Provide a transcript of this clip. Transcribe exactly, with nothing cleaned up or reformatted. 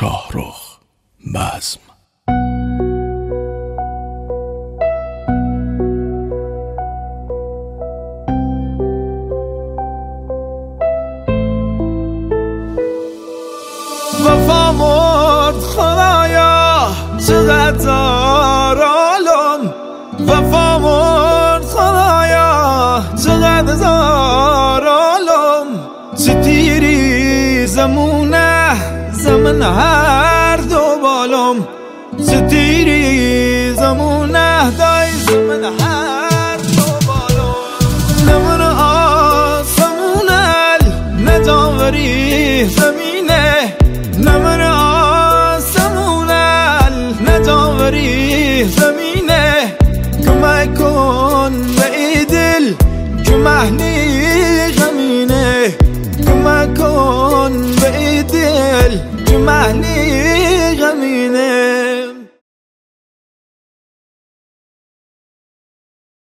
شاهرخ بزم. وفا مرد خدایا چقدر زارالم، وفا مرد خدایا چقدر زارالم. چه تیری زمونه زمن هر دو بالم، چه تیری زمونه دای زمن هر دو بالم. نمر آسمونل نجاوری زمینه، نمر آسمونل نجاوری زمینه. کمک کن به ای دل که محنی غمینه، کمک کن به ای دل که محنی غمینه.